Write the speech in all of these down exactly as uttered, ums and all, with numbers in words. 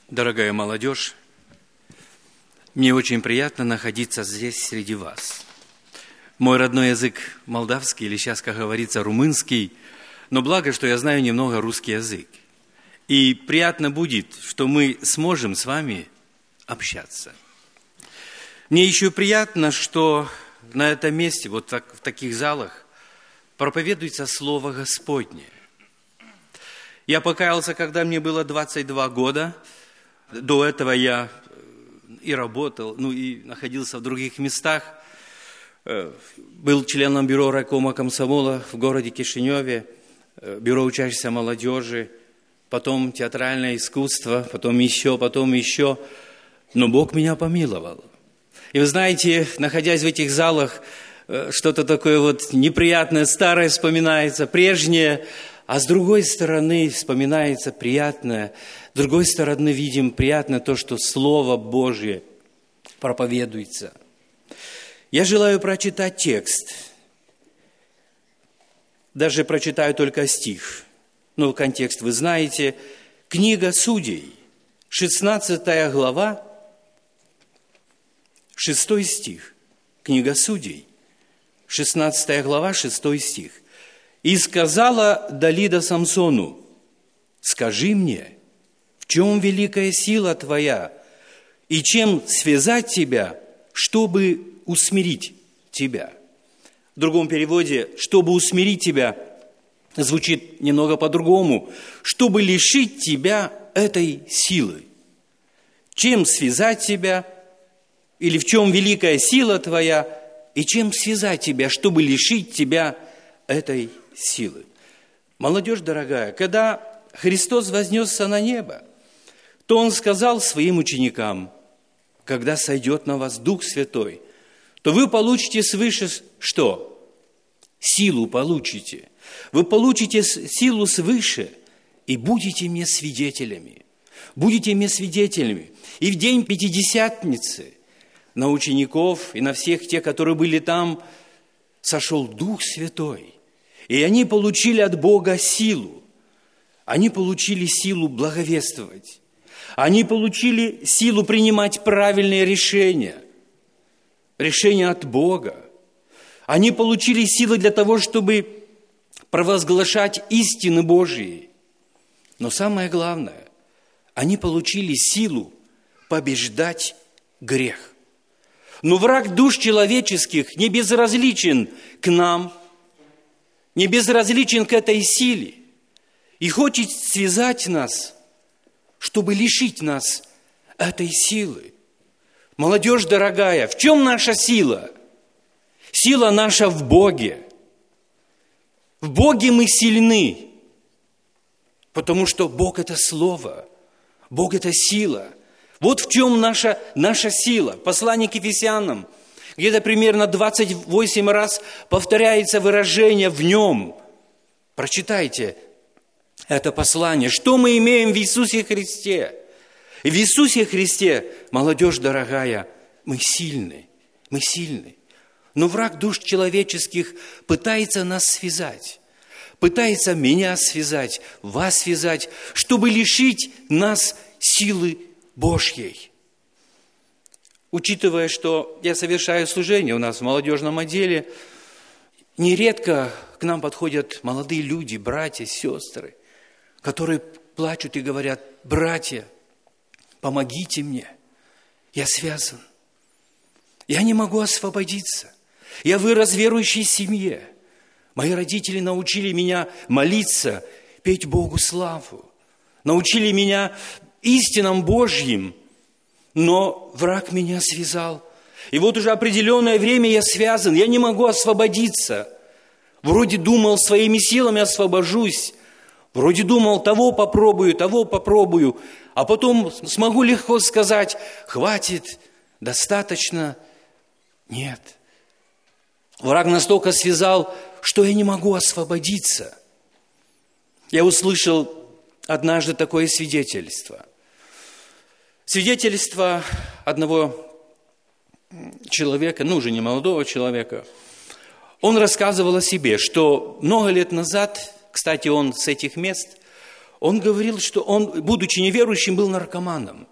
Дорогая молодежь, мне очень приятно находиться здесь среди вас. Мой родной язык молдавский, или сейчас, как говорится, румынский, но благо, что я знаю немного русский язык. И приятно будет, что мы сможем с вами общаться. Мне еще приятно, что на этом месте, вот так, в таких залах, проповедуется Слово Господне. Я покаялся, когда мне было двадцать два года. До этого я и работал, ну и находился в других местах. Был членом бюро райкома комсомола в городе Кишиневе, бюро учащейся молодежи, потом театральное искусство, потом еще, потом еще. Но Бог меня помиловал. И вы знаете, находясь в этих залах, что-то такое вот неприятное, старое вспоминается, прежнее, а с другой стороны вспоминается приятное, с другой стороны видим приятно то, что Слово Божье проповедуется. Я желаю прочитать текст. Даже прочитаю только стих. Ну, контекст вы знаете. Книга Судей, шестнадцатая глава, шестой стих. Книга Судей, шестнадцатая глава, шестой стих. «И сказала Далида Самсону: скажи мне, в чем великая сила твоя, и чем связать тебя, чтобы усмирить тебя». В другом переводе, чтобы усмирить тебя, звучит немного по-другому, чтобы лишить тебя этой силы. Чем связать тебя, или в чем великая сила твоя, и чем связать тебя, чтобы лишить тебя этой силы. Молодежь дорогая, когда Христос вознесся на небо, то Он сказал своим ученикам: когда сойдет на вас Дух Святой, то вы получите свыше что? Силу получите. Вы получите силу свыше и будете мне свидетелями. Будете мне свидетелями. И в день Пятидесятницы на учеников и на всех тех, которые были там, сошел Дух Святой. И они получили от Бога силу. Они получили силу благовествовать. Они получили силу принимать правильные решения. Решения от Бога. Они получили силы для того, чтобы провозглашать истины Божьи. Но самое главное, они получили силу побеждать грех. Но враг душ человеческих не безразличен к нам, не безразличен к этой силе и хочет связать нас, чтобы лишить нас этой силы. Молодежь дорогая, в чем наша сила? Сила наша в Боге. В Боге мы сильны, потому что Бог – это Слово, Бог – это сила. Вот в чем наша, наша сила. Послание к Ефесянам, где-то примерно двадцать восемь раз повторяется выражение в нем. Прочитайте это послание. Что мы имеем в Иисусе Христе? И в Иисусе Христе, молодежь дорогая, мы сильны, мы сильны. Но враг душ человеческих пытается нас связать, пытается меня связать, вас связать, чтобы лишить нас силы Божьей. Учитывая, что я совершаю служение у нас в молодежном отделе, нередко к нам подходят молодые люди, братья, сестры, которые плачут и говорят: братья, помогите мне, я связан, я не могу освободиться, я вырос в верующей семье, мои родители научили меня молиться, петь Богу славу, научили меня истинам Божьим, но враг меня связал. И вот уже определенное время я связан, я не могу освободиться. Вроде думал, своими силами освобожусь. Вроде думал, того попробую, того попробую. А потом смогу легко сказать: хватит, достаточно. Нет. Враг настолько связал, что я не могу освободиться. Я услышал однажды такое свидетельство. Свидетельство одного человека, ну уже не молодого человека. Он рассказывал о себе, что много лет назад, кстати, он с этих мест, Он говорил, что он, будучи неверующим, был наркоманом.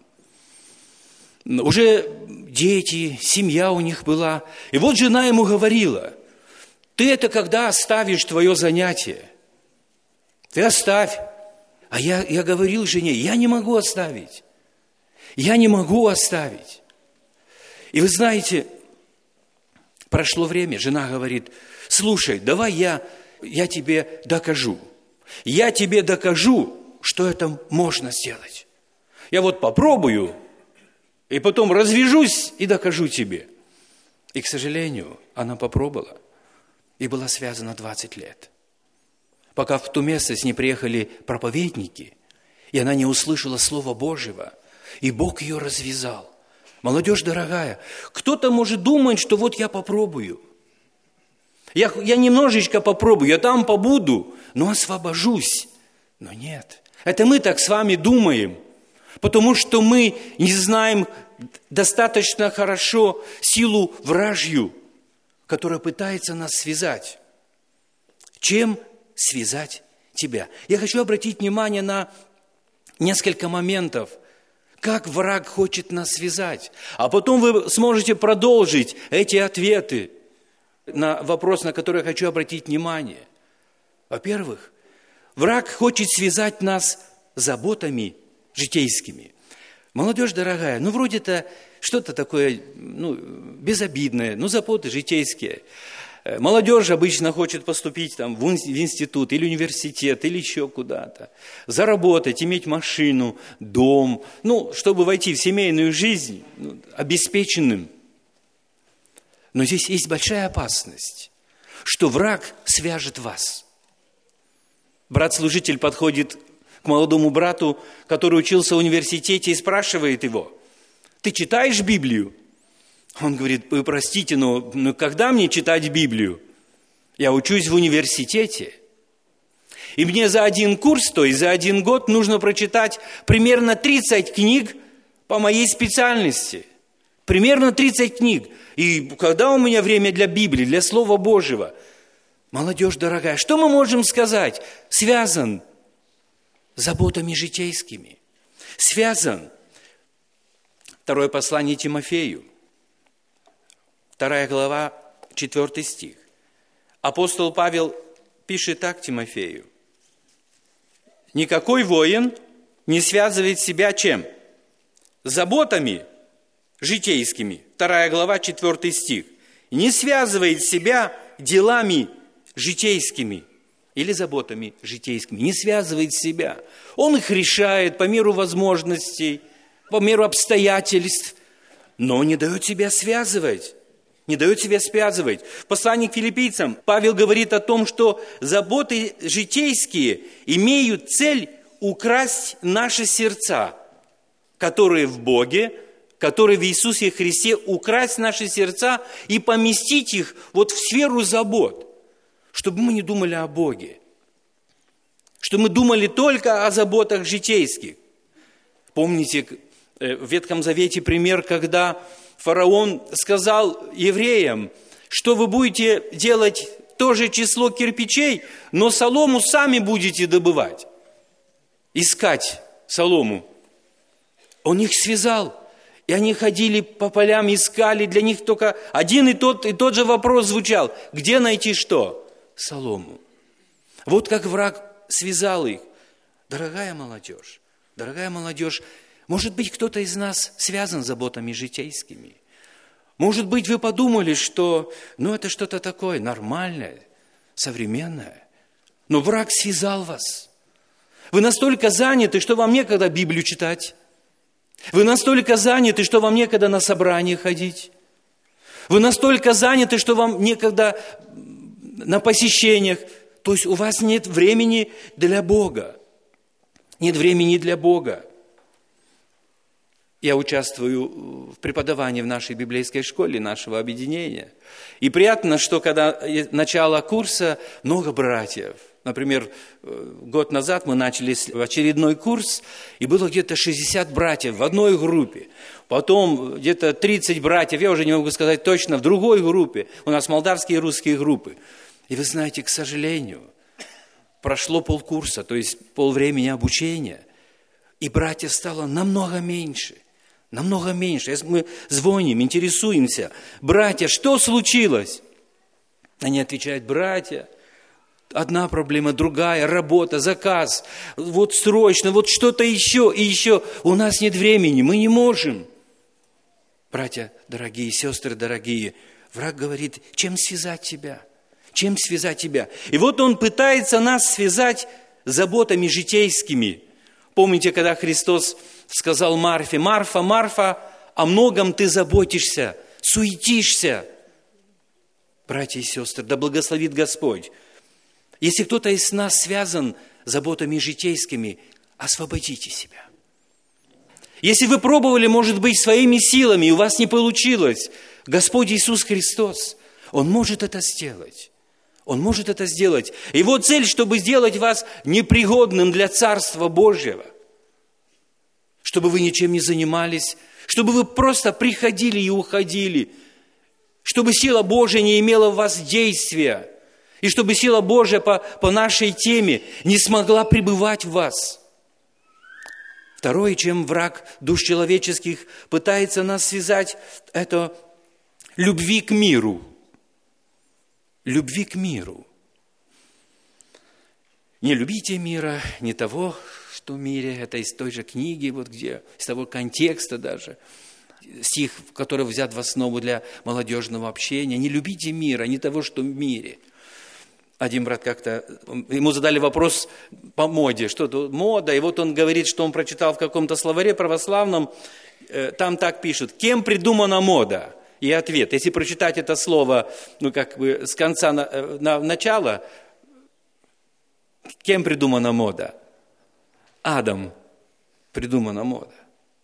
Уже дети, семья у них была. И вот жена ему говорила: ты это когда оставишь твое занятие? Ты оставь. А я, я говорил жене: я не могу оставить. Я не могу оставить. И вы знаете, прошло время, жена говорит: слушай, давай я, я тебе докажу. Я тебе докажу, что это можно сделать. Я вот попробую, и потом развяжусь и докажу тебе. И, к сожалению, она попробовала, и была связана двадцать лет. Пока в ту местность не приехали проповедники, и она не услышала Слова Божьего, и Бог ее развязал. Молодежь дорогая, кто-то может думать, что вот я попробую. Я, я немножечко попробую, я там побуду, но освобожусь. Но нет, это мы так с вами думаем, потому что мы не знаем достаточно хорошо силу вражью, которая пытается нас связать. Чем связать тебя? Я хочу обратить внимание на несколько моментов, как враг хочет нас связать. А потом вы сможете продолжить эти ответы на вопрос, на который я хочу обратить внимание. Во-первых, враг хочет связать нас заботами житейскими. Молодежь дорогая, ну вроде-то что-то такое, ну, безобидное, ну заботы житейские. Молодежь обычно хочет поступить там, в институт или университет, или еще куда-то. Заработать, иметь машину, дом, ну, чтобы войти в семейную жизнь ну, обеспеченным. Но здесь есть большая опасность, что враг свяжет вас. Брат-служитель подходит к молодому брату, который учился в университете, и спрашивает его: ты читаешь Библию? Он говорит: вы простите, но, но когда мне читать Библию? Я учусь в университете. И мне за один курс, то есть за один год, нужно прочитать примерно тридцать книг по моей специальности. Примерно тридцать книг. И когда у меня время для Библии, для Слова Божьего? Молодежь дорогая, что мы можем сказать? Связан заботами житейскими. Связан. Второе послание Тимофею. Вторая глава, четвертый стих. Апостол Павел пишет так Тимофею: никакой воин не связывает себя чем? Заботами житейскими. Вторая глава, четвертый стих. Не связывает себя делами житейскими или заботами житейскими. Не связывает себя. Он их решает по меру возможностей, по меру обстоятельств, но не дает себя связывать. Не дает себя связывать. В послании к филиппийцам Павел говорит о том, что заботы житейские имеют цель украсть наши сердца, которые в Боге, которые в Иисусе Христе, украсть наши сердца и поместить их вот в сферу забот, чтобы мы не думали о Боге, чтобы мы думали только о заботах житейских. Помните в Ветхом Завете пример, когда фараон сказал евреям, что вы будете делать то же число кирпичей, но солому сами будете добывать, искать солому. Он их связал, и они ходили по полям, искали, для них только один и тот, и тот же вопрос звучал: где найти что? Солому. Вот как враг связал их. Дорогая молодежь, дорогая молодежь, может быть, кто-то из нас связан заботами житейскими. Может быть, вы подумали, что ну, это что-то такое нормальное, современное. Но враг связал вас. Вы настолько заняты, что вам некогда Библию читать. Вы настолько заняты, что вам некогда на собрание ходить. Вы настолько заняты, что вам некогда на посещениях. То есть у вас нет времени для Бога. Нет времени для Бога. Я участвую в преподавании в нашей библейской школе, нашего объединения. И приятно, что когда начало курса, много братьев. Например, год назад мы начали очередной курс, и было где-то шестьдесят братьев в одной группе. Потом где-то тридцать братьев, я уже не могу сказать точно, в другой группе. У нас молдавские и русские группы. И вы знаете, к сожалению, прошло полкурса, то есть полвремени обучения, и братьев стало намного меньше, намного меньше. Если мы звоним, интересуемся, братья, что случилось? Они отвечают, братья, одна проблема, другая, работа, заказ, вот срочно, вот что-то еще и еще. У нас нет времени, мы не можем. Братья дорогие, сестры дорогие, враг говорит, чем связать тебя? Чем связать тебя? И вот он пытается нас связать заботами житейскими. Помните, когда Христос сказал Марфе, Марфа, Марфа, о многом ты заботишься, суетишься. Братья и сестры, да благословит Господь. Если кто-то из нас связан заботами житейскими, освободите себя. Если вы пробовали, может быть, своими силами, и у вас не получилось, Господь Иисус Христос, Он может это сделать. Он может это сделать. Его цель, чтобы сделать вас непригодным для Царства Божьего. Чтобы вы ничем не занимались, чтобы вы просто приходили и уходили. Чтобы сила Божья не имела в вас действия. И чтобы сила Божья по, по нашей теме не смогла пребывать в вас. Второе, чем враг душ человеческих пытается нас связать, это любви к миру. Любви к миру. Не любите мира, не того, что в мире. Это из той же книги, вот где, из того контекста даже. Стих, который взят в основу для молодежного общения. Не любите мира, не того, что в мире. Один брат как-то, ему задали вопрос по моде, что-то мода, и вот он говорит, что он прочитал в каком-то словаре православном, там так пишут, кем придумана мода? И ответ, если прочитать это слово, ну как бы с конца на, на начала, кем придумана мода? Адом придумана мода.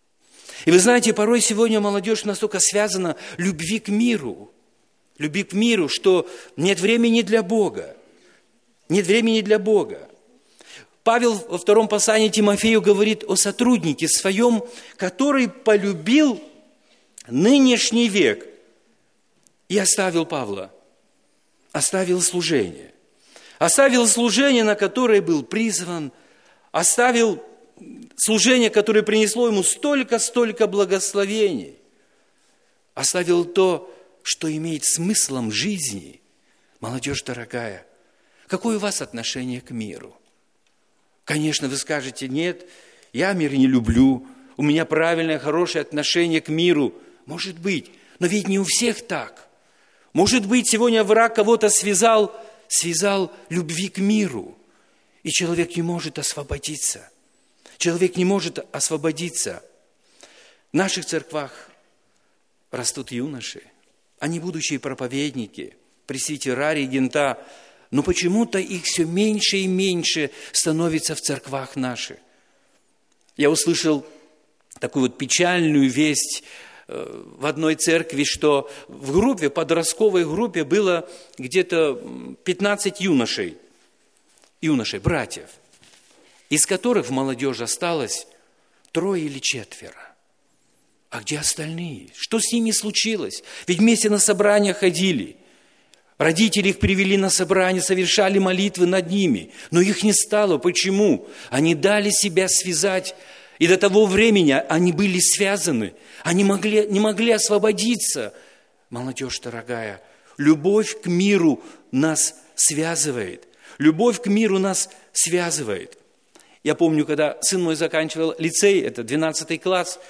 И вы знаете, порой сегодня молодежь настолько связана любви к миру, любви к миру, что нет времени для Бога. Нет времени для Бога. Павел во втором послании Тимофею говорит о сотруднике своем, который полюбил нынешний век и оставил Павла, оставил служение. Оставил служение, на которое был призван, оставил служение, которое принесло ему столько-столько благословений. Оставил то, что имеет смыслом жизни. Молодежь дорогая, какое у вас отношение к миру? Конечно, вы скажете, нет, я мир не люблю, у меня правильное, хорошее отношение к миру. Может быть, но ведь не у всех так. Может быть, сегодня враг кого-то связал, связал любви к миру, и человек не может освободиться. Человек не может освободиться. В наших церквах растут юноши, они будущие проповедники, пресвитера, регента, но почему-то их все меньше и меньше становится в церквах наших. Я услышал такую вот печальную весть в одной церкви, что в группе, подростковой группе было где-то пятнадцать юношей, юношей, братьев, из которых в молодежи осталось трое или четверо. А где остальные? Что с ними случилось? Ведь вместе на собрания ходили. Родители их привели на собрание, совершали молитвы над ними. Но их не стало. Почему? Они дали себя связать. И до того времени они были связаны. Они могли, не могли освободиться. Молодежь дорогая, любовь к миру нас связывает. Любовь к миру нас связывает. Я помню, когда сын мой заканчивал лицей, это двенадцатый класс,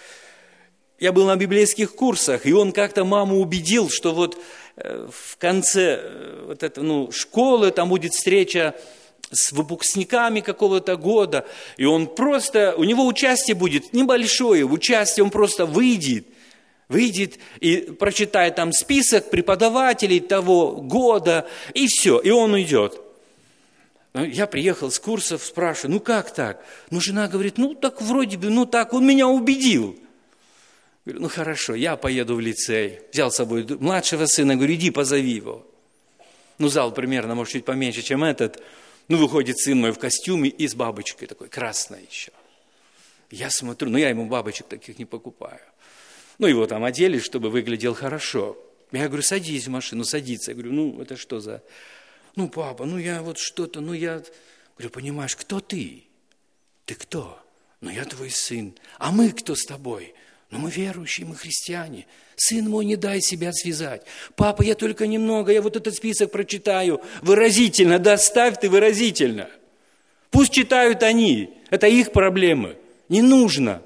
я был на библейских курсах, и он как-то маму убедил, что вот в конце вот это, ну, школы там будет встреча с выпускниками какого-то года, и он просто, у него участие будет небольшое, участие, он просто выйдет, выйдет и прочитает там список преподавателей того года, и все, и он уйдет. Я приехал с курсов, спрашиваю, ну как так? Ну жена говорит, ну так вроде бы, ну так, он меня убедил. Говорю, ну хорошо, я поеду в лицей. Взял с собой младшего сына, говорю, иди позови его. Ну зал примерно, может, чуть поменьше, чем этот. Ну выходит сын мой в костюме и с бабочкой такой, красной еще. Я смотрю, ну я ему бабочек таких не покупаю. Ну его там одели, чтобы выглядел хорошо. Я говорю, садись в машину, садится. Я говорю, ну это что за... Ну папа, ну я вот что-то, ну я... Говорю, понимаешь, кто ты? Ты кто? Ну, я твой сын. А мы кто с тобой? Ну, мы верующие, мы христиане. Сын мой, не дай себя связать. Папа, я только немного, я вот этот список прочитаю. Выразительно, да, ставь ты выразительно. Пусть читают они, это их проблемы. Не нужно.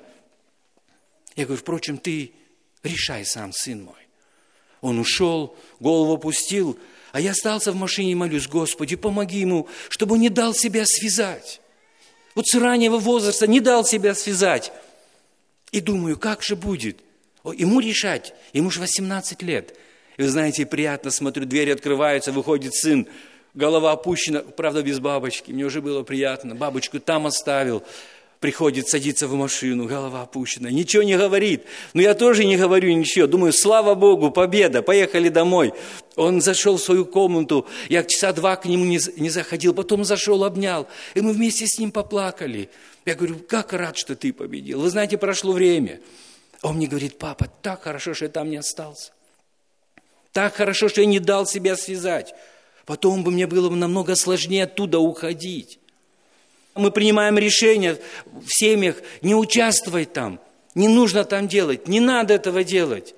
Я говорю, впрочем, ты решай сам, сын мой. Он ушел, голову опустил, а я остался в машине и молюсь, Господи, помоги ему, чтобы он не дал себя связать. Вот с раннего возраста не дал себя связать. И думаю, как же будет? Ему решать, ему же восемнадцать лет. И вы знаете, приятно смотрю, двери открываются, выходит сын, голова опущена, правда, без бабочки. Мне уже было приятно, бабочку там оставил. Приходит, садится в машину, голова опущена, ничего не говорит. Но я тоже не говорю ничего. Думаю, слава Богу, победа, поехали домой. Он зашел в свою комнату, я часа два к нему не, не заходил, потом зашел, обнял. И мы вместе с ним поплакали. Я говорю, как рад, что ты победил. Вы знаете, прошло время. Он мне говорит, папа, так хорошо, что я там не остался. Так хорошо, что я не дал себя связать. Потом бы мне было бы намного сложнее оттуда уходить. Мы принимаем решение в семьях не участвовать там, не нужно там делать, не надо этого делать.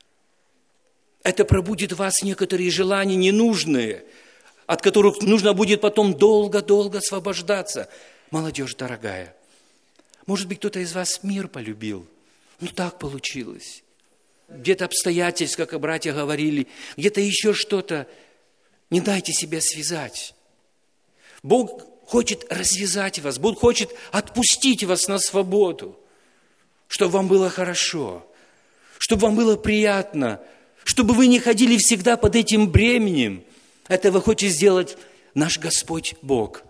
Это пробудит в вас некоторые желания ненужные, от которых нужно будет потом долго-долго освобождаться. Молодежь дорогая, может быть, кто-то из вас мир полюбил, ну так получилось. Где-то обстоятельства, как братья говорили, где-то еще что-то. Не дайте себя связать. Бог хочет развязать вас, Бог хочет отпустить вас на свободу, чтобы вам было хорошо, чтобы вам было приятно, чтобы вы не ходили всегда под этим бременем. Этого хочет сделать наш Господь Бог.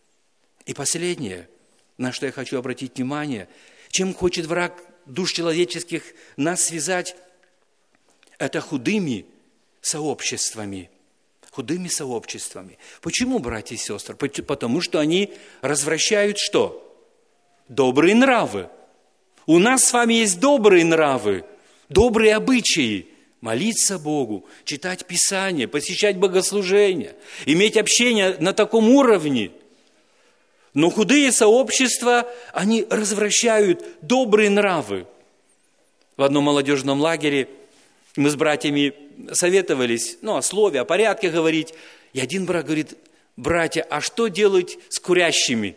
И последнее, на что я хочу обратить внимание, чем хочет враг душ человеческих нас связать, это худыми сообществами. Худыми сообществами. Почему, братья и сестры? Потому что они развращают что? Добрые нравы. У нас с вами есть добрые нравы, добрые обычаи. Молиться Богу, читать Писание, посещать богослужения, иметь общение на таком уровне. Но худые сообщества, они развращают добрые нравы. В одном молодежном лагере мы с братьями советовались, ну, о слове, о порядке говорить. И один брат говорит, братья, а что делать с курящими?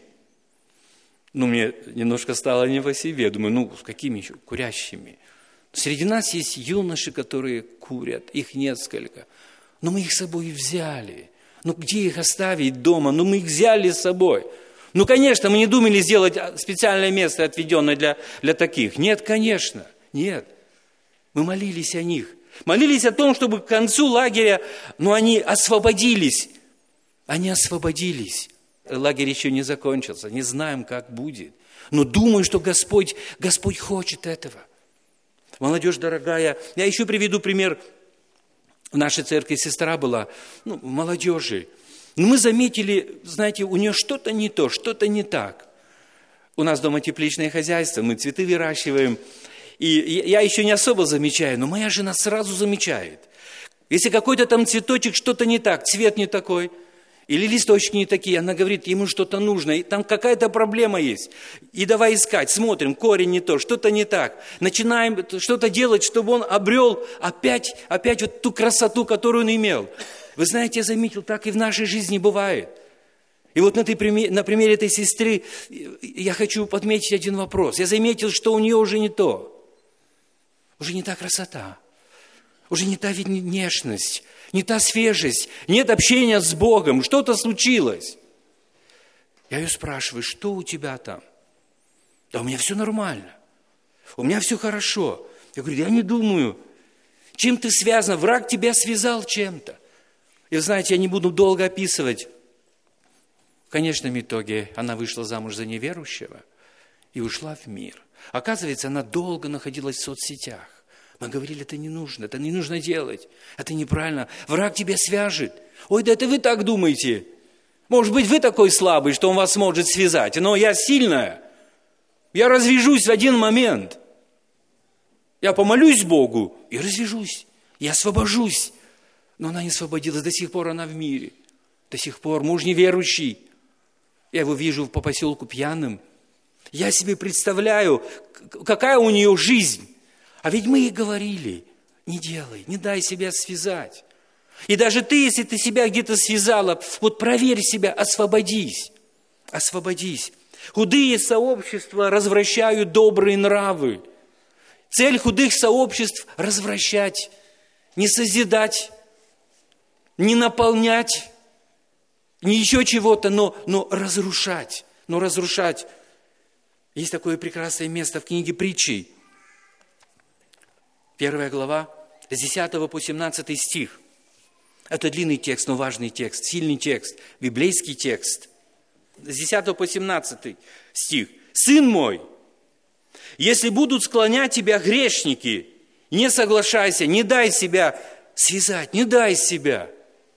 Ну, мне немножко стало не по себе. Думаю, ну, с какими еще курящими? Среди нас есть юноши, которые курят, их несколько. Но мы их с собой взяли. Ну, где их оставить дома? Ну, мы их взяли с собой. Ну, конечно, мы не думали сделать специальное место, отведенное для, для таких. Нет, конечно, нет. Мы молились о них. Молились о том, чтобы к концу лагеря, ну, они освободились. Они освободились. Лагерь еще не закончился, не знаем, как будет. Но думаю, что Господь, Господь хочет этого. Молодежь дорогая, я еще приведу пример. В нашей церкви сестра была, ну, молодежи. Но мы заметили, знаете, у нее что-то не то, что-то не так. У нас дома тепличное хозяйство, мы цветы выращиваем. И я еще не особо замечаю, но моя жена сразу замечает. Если какой-то там цветочек, что-то не так, цвет не такой, или листочки не такие, она говорит, ему что-то нужно, и там какая-то проблема есть. И давай искать, смотрим, корень не то, что-то не так. Начинаем что-то делать, чтобы он обрел опять, опять вот ту красоту, которую он имел. Вы знаете, я заметил, так и в нашей жизни бывает. И вот на, этой, на примере этой сестры я хочу подметить один вопрос. Я заметил, что у нее уже не то. Уже не та красота, уже не та внешность, не та свежесть, нет общения с Богом, что-то случилось. Я ее спрашиваю, что у тебя там? Да у меня все нормально, у меня все хорошо. Я говорю, я не думаю, чем ты связана, враг тебя связал чем-то. И знаете, я не буду долго описывать. В конечном итоге она вышла замуж за неверующего и ушла в мир. Оказывается, она долго находилась в соцсетях. Мы говорили, это не нужно, это не нужно делать, это неправильно. Враг тебя свяжет. Ой, да это вы так думаете. Может быть, вы такой слабый, что он вас может связать, но я сильная. Я развяжусь в один момент. Я помолюсь Богу и развяжусь. Я освобожусь. Но она не освободилась, до сих пор она в мире. До сих пор муж неверующий. Я его вижу по поселку пьяным. Я себе представляю, какая у нее жизнь. А ведь мы ей говорили, не делай, не дай себя связать. И даже ты, если ты себя где-то связала, вот проверь себя, освободись. Освободись. Худые сообщества развращают добрые нравы. Цель худых сообществ – развращать, не созидать, не наполнять, не еще чего-то, но, но разрушать. Но разрушать. Есть такое прекрасное место в книге Притчей. Первая глава, с десятого по семнадцатый стих. Это длинный текст, но важный текст, сильный текст, библейский текст. С десятого по семнадцатый стих. «Сын мой, если будут склонять тебя грешники, не соглашайся, не дай себя связать, не дай себя.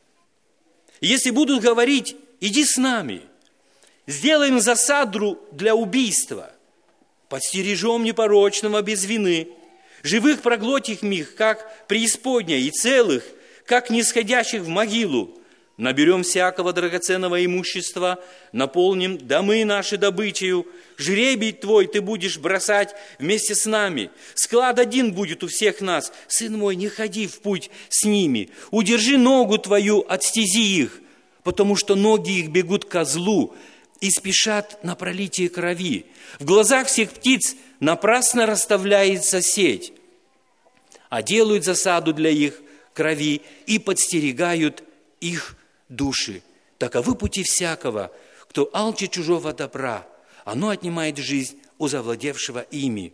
Если будут говорить, иди с нами, сделаем засаду для убийства, подстережем непорочного без вины, живых проглотим их, как преисподняя, и целых, как нисходящих в могилу. Наберем всякого драгоценного имущества, наполним домы наши добычею. Жребий твой ты будешь бросать вместе с нами. Склад один будет у всех нас. Сын мой, не ходи в путь с ними. Удержи ногу твою от стези их, потому что ноги их бегут ко злу и спешат на пролитие крови. В глазах всех птиц напрасно расставляется сеть, а делают засаду для их крови и подстерегают их души. Таковы пути всякого, кто алчит чужого добра, оно отнимает жизнь у завладевшего ими.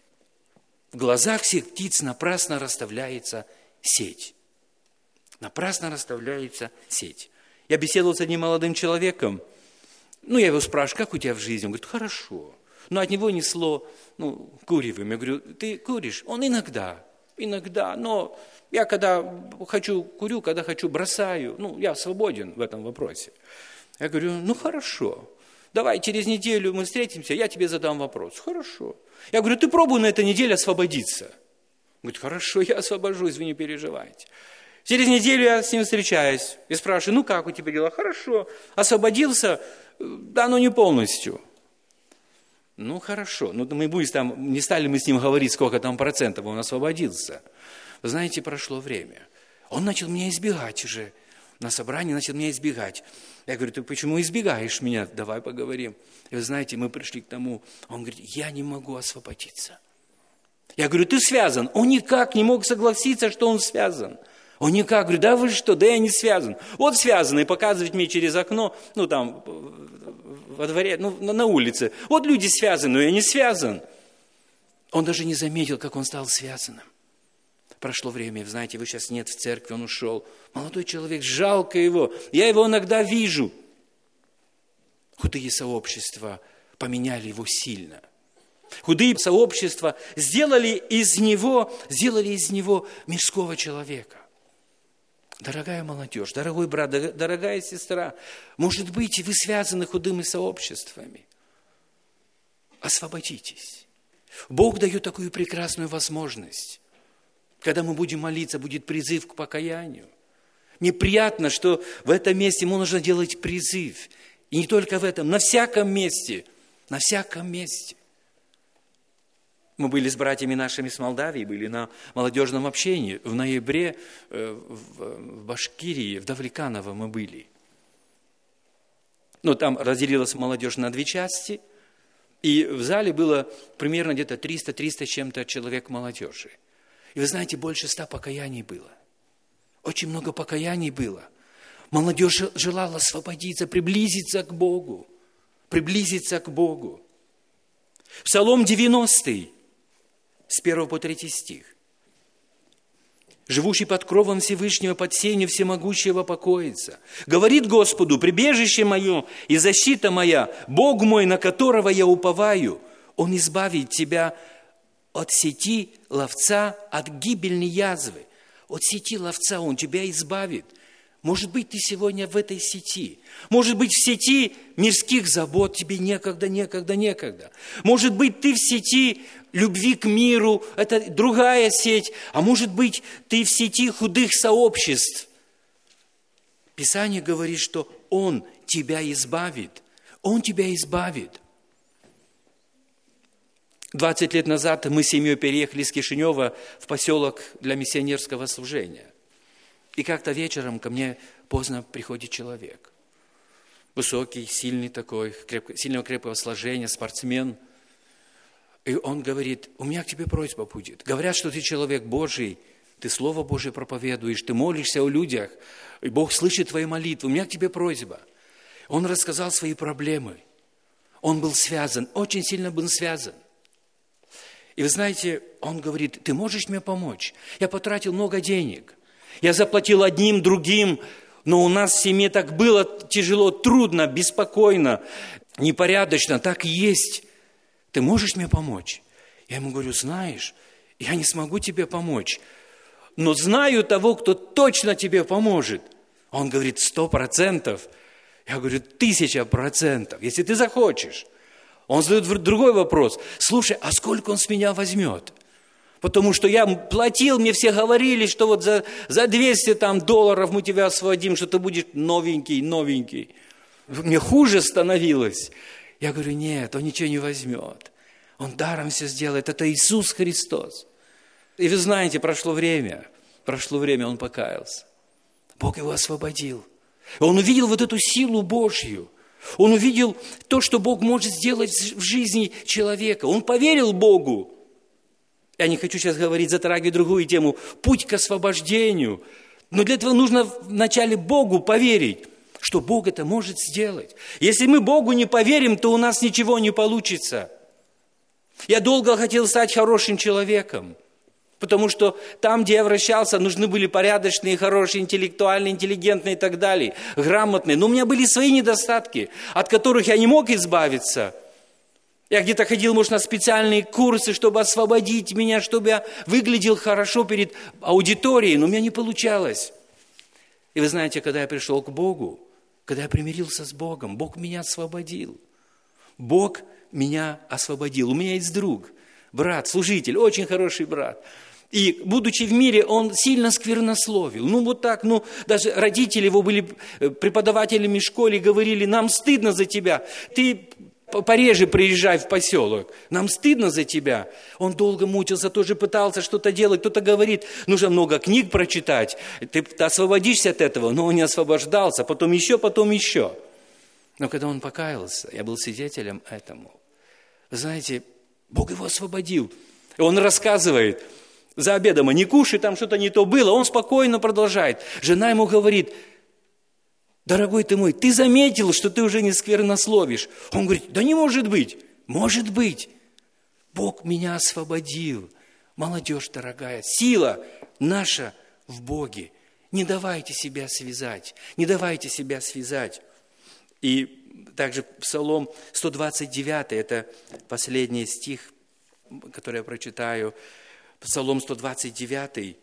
В глазах всех птиц напрасно расставляется сеть. Напрасно расставляется сеть. Я беседовал с одним молодым человеком. Ну, я его спрашиваю, как у тебя в жизни? Он говорит, хорошо. Но от него несло, ну, куревым. Я говорю, ты куришь? Он иногда, иногда, но... Я когда хочу, курю, когда хочу, бросаю. Ну, я свободен в этом вопросе. Я говорю, ну, хорошо. Давай через неделю мы встретимся, я тебе задам вопрос. Хорошо. Я говорю, ты пробуй на этой неделе освободиться. Он говорит, хорошо, я освобожусь, вы не переживайте. Через неделю я с ним встречаюсь и спрашиваю, ну, как у тебя дела? Хорошо. Освободился? Да, но не полностью. Ну, хорошо. Ну, мы будем там, не стали мы с ним говорить, сколько там процентов он освободился. Вы знаете, прошло время. Он начал меня избегать уже. На собрании начал меня избегать. Я говорю, ты почему избегаешь меня? Давай поговорим. И вы знаете, мы пришли к тому. Он говорит, я не могу освободиться. Я говорю, ты связан. Он никак не мог согласиться, что он связан. Он никак. Говорит, да вы что, да я не связан. Вот связан. И показывает мне через окно, ну там, во дворе, ну на улице. Вот люди связаны, но я не связан. Он даже не заметил, как он стал связанным. Прошло время, вы знаете, его сейчас нет в церкви, он ушел. Молодой человек, жалко его. Я его иногда вижу. Худые сообщества поменяли его сильно. Худые сообщества сделали из него, сделали из него мирского человека. Дорогая молодежь, дорогой брат, дорогая сестра, может быть, вы связаны худыми сообществами. Освободитесь. Бог дает такую прекрасную возможность. Когда мы будем молиться, будет призыв к покаянию. Мне приятно, что в этом месте ему нужно делать призыв. И не только в этом, на всяком месте. На всяком месте. Мы были с братьями нашими с Молдавии, были на молодежном общении. В ноябре в Башкирии, в Давлеканово мы были. Ну, там разделилась молодежь на две части. И в зале было примерно где-то триста-триста с чем-то человек молодежи. И вы знаете, больше ста покаяний было. Очень много покаяний было. Молодежь желала освободиться, приблизиться к Богу. Приблизиться к Богу. Псалом девяностый, с первого по третий стих. «Живущий под кровом Всевышнего, под сенью всемогущего покоится. Говорит Господу, прибежище мое и защита моя, Бог мой, на которого я уповаю, Он избавит тебя от сети ловца, от гибельной язвы. От сети ловца Он тебя избавит. Может быть, ты сегодня в этой сети. Может быть, в сети мирских забот тебе некогда, некогда, некогда. Может быть, ты в сети любви к миру, это другая сеть. А может быть, ты в сети худых сообществ. Писание говорит, что Он тебя избавит. Он тебя избавит. двадцать лет назад мы с семьей переехали из Кишинева в поселок для миссионерского служения. И как-то вечером ко мне поздно приходит человек. Высокий, сильный такой, крепко, сильного крепкого сложения, спортсмен. И он говорит: у меня к тебе просьба будет. Говорят, что ты человек Божий, ты Слово Божие проповедуешь, ты молишься о людях, и Бог слышит твои молитвы. У меня к тебе просьба. Он рассказал свои проблемы. Он был связан, очень сильно был связан. И вы знаете, он говорит: ты можешь мне помочь? Я потратил много денег. Я заплатил одним, другим, но у нас в семье так было тяжело, трудно, беспокойно, непорядочно, так и есть. Ты можешь мне помочь? Я ему говорю: знаешь, я не смогу тебе помочь, но знаю того, кто точно тебе поможет. Он говорит: сто процентов. Я говорю: тысяча процентов, если ты захочешь. Он задает другой вопрос: слушай, а сколько он с меня возьмет? Потому что я платил, мне все говорили, что вот за, за двести там, долларов мы тебя освободим, что ты будешь новенький, новенький. Мне хуже становилось. Я говорю: нет, он ничего не возьмет. Он даром все сделает. Это Иисус Христос. И вы знаете, прошло время. Прошло время, он покаялся. Бог его освободил. Он увидел вот эту силу Божью. Он увидел то, что Бог может сделать в жизни человека. Он поверил Богу. Я не хочу сейчас говорить, затрагивать другую тему. Путь к освобождению. Но для этого нужно вначале Богу поверить, что Бог это может сделать. Если мы Богу не поверим, то у нас ничего не получится. Я долго хотел стать хорошим человеком. Потому что там, где я вращался, нужны были порядочные, хорошие, интеллектуальные, интеллигентные и так далее, грамотные. Но у меня были свои недостатки, от которых я не мог избавиться. Я где-то ходил, может, на специальные курсы, чтобы освободить меня, чтобы я выглядел хорошо перед аудиторией, но у меня не получалось. И вы знаете, когда я пришел к Богу, когда я примирился с Богом, Бог меня освободил. Бог меня освободил. У меня есть друг, брат, служитель, очень хороший брат. И, будучи в мире, он сильно сквернословил. Ну, вот так, ну, даже родители его были преподавателями в школе, говорили: нам стыдно за тебя, ты пореже приезжай в поселок, нам стыдно за тебя. Он долго мучился, тоже пытался что-то делать, кто-то говорит: нужно много книг прочитать, ты освободишься от этого, но он не освобождался, потом еще, потом еще. Но когда он покаялся, я был свидетелем этому. Вы знаете, Бог его освободил. И он рассказывает, за обедом, а не кушай, там что-то не то было. Он спокойно продолжает. Жена ему говорит: дорогой ты мой, ты заметил, что ты уже не сквернословишь? Он говорит: да не может быть, может быть. Бог меня освободил. Молодежь дорогая, сила наша в Боге. Не давайте себя связать, не давайте себя связать. И также Псалом сто двадцать девять, это последний стих, который я прочитаю. Псалом сто двадцать девять.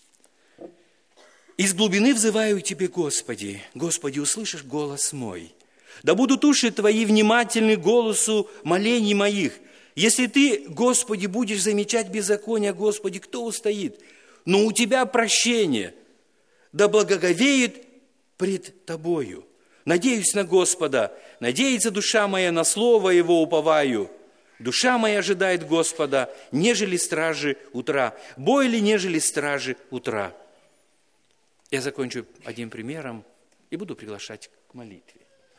«Из глубины взываю к Тебе, Господи, Господи, услышишь голос мой. Да будут уши Твои внимательны к голосу молений моих. Если Ты, Господи, будешь замечать беззаконие, Господи, кто устоит? Но у Тебя прощение, да благоговеет пред Тобою. Надеюсь на Господа, надеется душа моя, на слово Его уповаю. Душа моя ожидает Господа, нежели стражи утра. Бой ли, нежели стражи утра». Я закончу одним примером и буду приглашать к молитве.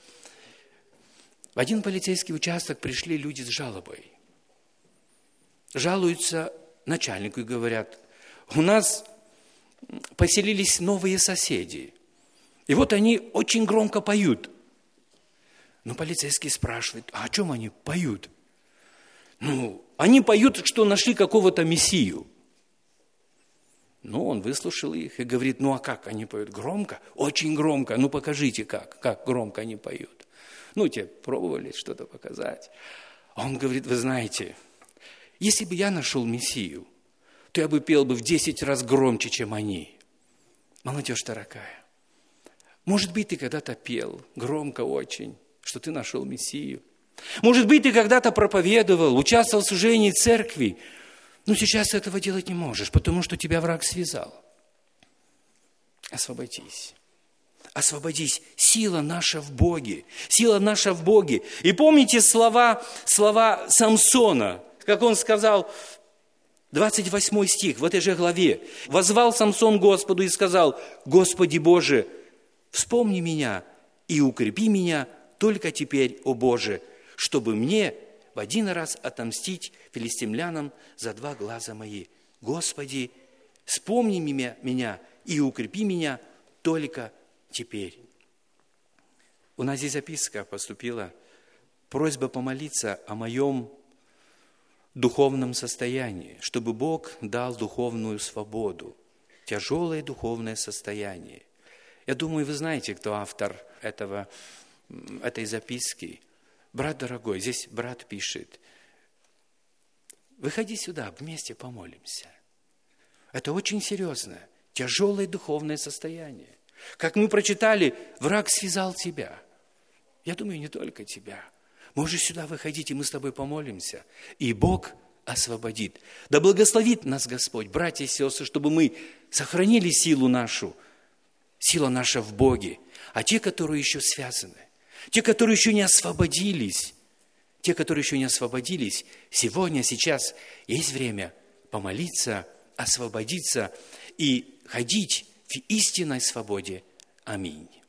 В один полицейский участок пришли люди с жалобой. Жалуются начальнику и говорят: у нас поселились новые соседи. И вот они очень громко поют. Но полицейский спрашивает: а о чем они поют? Ну, они поют, что нашли какого-то мессию. Ну, он выслушал их и говорит: ну, а как они поют? Громко? Очень громко. Ну, покажите, как, как громко они поют. Ну, те пробовали что-то показать. А он говорит: вы знаете, если бы я нашел мессию, то я бы пел бы в десять раз громче, чем они. Молодежь дорогая, может быть, ты когда-то пел громко очень, что ты нашел мессию. Может быть, ты когда-то проповедовал, участвовал в служении церкви, но сейчас этого делать не можешь, потому что тебя враг связал. Освободись. освободись. Сила наша в Боге. Сила наша в Боге. И помните слова, слова Самсона, как он сказал, двадцать восьмой стих в этой же главе. «Воззвал Самсон Господу и сказал: Господи Боже, вспомни меня и укрепи меня только теперь, о Боже, чтобы мне в один раз отомстить филистимлянам за два глаза мои. Господи, вспомни меня и укрепи меня только теперь». У нас здесь записка поступила, просьба помолиться о моем духовном состоянии, чтобы Бог дал духовную свободу, тяжелое духовное состояние. Я думаю, вы знаете, кто автор этого, этой записки. Брат дорогой, здесь брат пишет: выходи сюда, вместе помолимся. Это очень серьезное, тяжелое духовное состояние. Как мы прочитали, враг связал тебя. Я думаю, не только тебя. Можешь сюда выходить, и мы с тобой помолимся. И Бог освободит. Да благословит нас Господь, братья и сестры, чтобы мы сохранили силу нашу. Сила наша в Боге. А те, которые еще связаны, те, которые еще не освободились, те, которые еще не освободились, сегодня, сейчас есть время помолиться, освободиться и ходить в истинной свободе. Аминь.